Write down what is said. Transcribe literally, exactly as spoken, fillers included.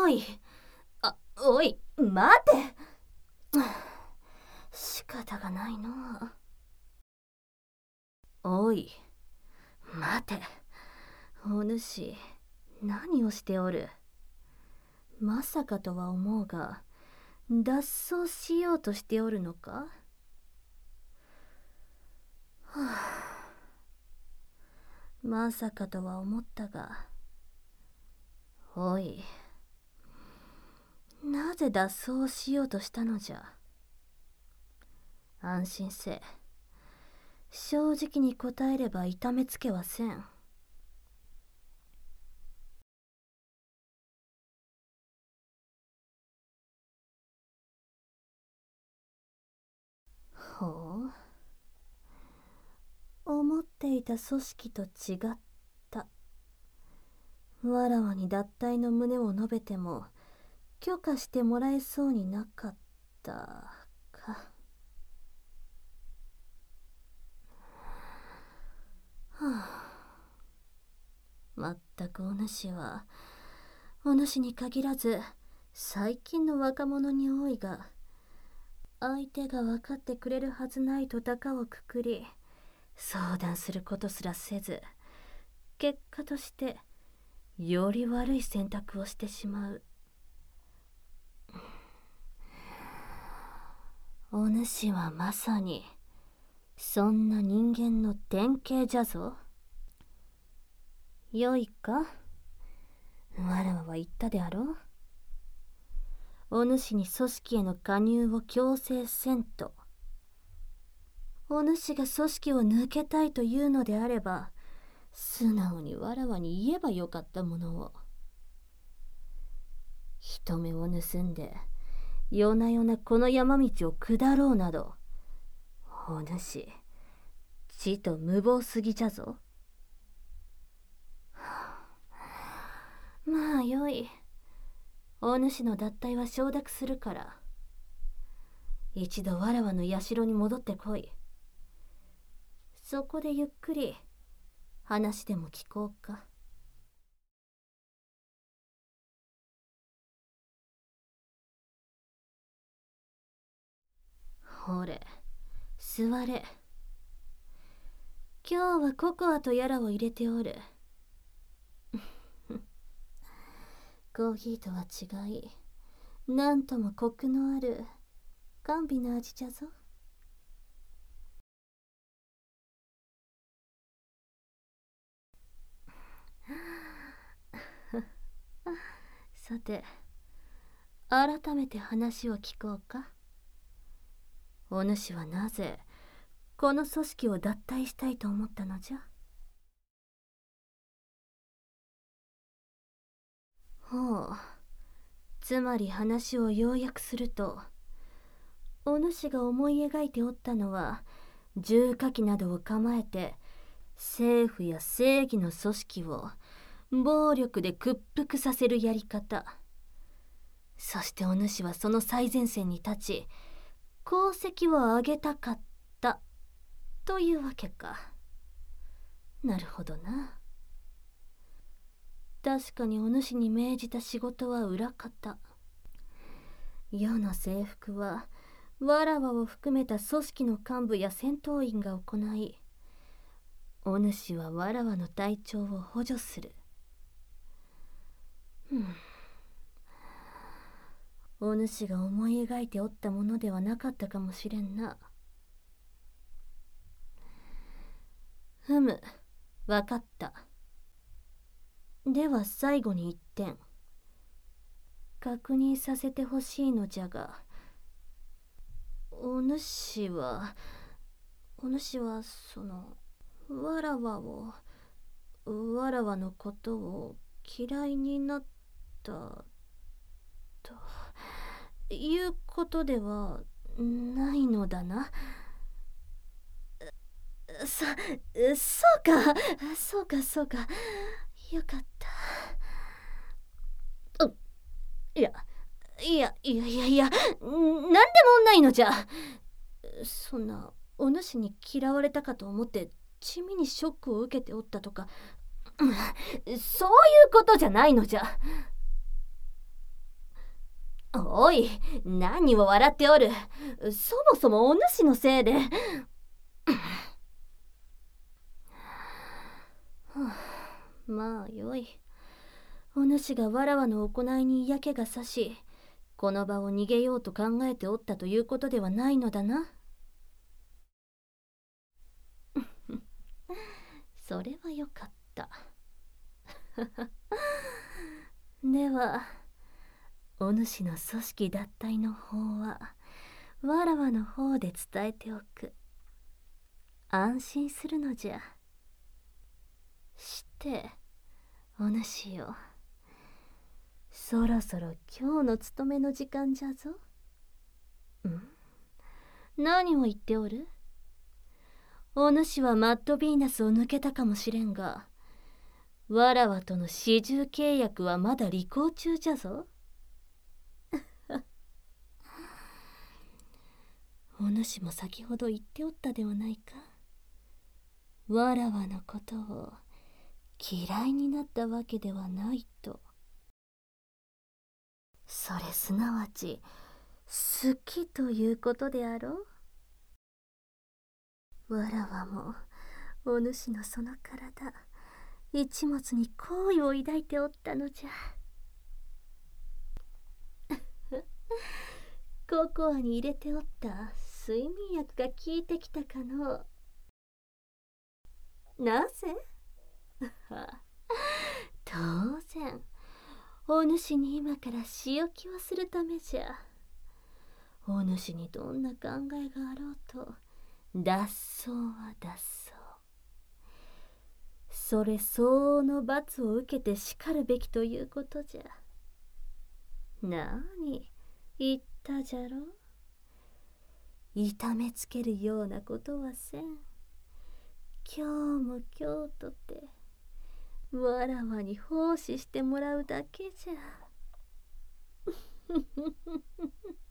い、あ、おい、待て。仕方がないの。おい、待て。お主、何をしておる。まさかとは思うが、脱走しようとしておるのか。はあ、まさかとは思ったが、おい、なぜ脱走をしようとしたのじゃ。安心せ。正直に答えれば痛めつけはせん。ほう。思っていた組織と違った。わらわに脱退の旨を述べても許可してもらえそうになかったか。はあ、まったくお主はお主に限らず最近の若者に多いが、相手が分かってくれるはずないと高をくくり相談することすらせず、結果としてより悪い選択をしてしまう。お主はまさにそんな人間の典型じゃぞ。よいか、わらわは言ったであろう。お主に組織への加入を強制せんと。お主が組織を抜けたいというのであれば、素直にわらわに言えばよかったものを。人目を盗んで夜な夜なこの山道を下ろうなど、お主ちと無謀すぎじゃぞ。まあよい。お主の脱退は承諾するから、一度わらわの社に戻ってこい。そこでゆっくり話でも聞こうか。ほれ、座れ。今日はココアとやらを入れておる。コーヒーとは違い、なんともコクのある甘美な味じゃぞ。さて、改めて話を聞こうか。お主はなぜこの組織を脱退したいと思ったのじゃ。ほう。つまり話を要約すると、お主が思い描いておったのは重火器などを構えて政府や正義の組織を暴力で屈服させるやり方。そしてお主はその最前線に立ち功績を上げたかったというわけか。なるほどな。確かにお主に命じた仕事は裏方。世の征服はわらわを含めた組織の幹部や戦闘員が行い、お主はわらわの隊長を補助する。うん、お主が思い描いておったものではなかったかもしれんな。ふむ、わかった。では最後に一点確認させてほしいのじゃが、お主はお主はそのわらわをわらわのことを嫌いになったということではないのだな。そそうかそうかそうか、よかった。ういやいやいやいやいや、なんでもないのじゃ。そんなお主に嫌われたかと思って地味にショックを受けておったとか、そういうことじゃないのじゃ。 おい、何を笑っておる。そもそもお主のせいで。まあよい。お主がわらわの行いに嫌気がさし、この場を逃げようと考えておったということではないのだな。それはよかった。では、お主の組織脱退の方はわらわの方で伝えておく。安心するのじゃ。してお主よ、そろそろ今日の務めの時間じゃぞ。ん？何を言っておる？お主はマッドヴィーナスを抜けたかもしれんが、わらわとの始終契約はまだ履行中じゃぞ。お主も先ほど言っておったではないか。わらわのことを嫌いになったわけではないと。それすなわち好きということであろう。わらわもお主のその体一物に好意を抱いておったのじゃ。ココアに入れておった睡眠薬が効いてきたかの。なぜ？当然お主に今から仕置きをするためじゃ。お主にどんな考えがあろうと脱走は脱走。それ相応の罰を受けてしかるべきということじゃ。なに言ったじゃろ。痛めつけるようなことはせん。今日も今日とてわらわに奉仕してもらうだけじゃ。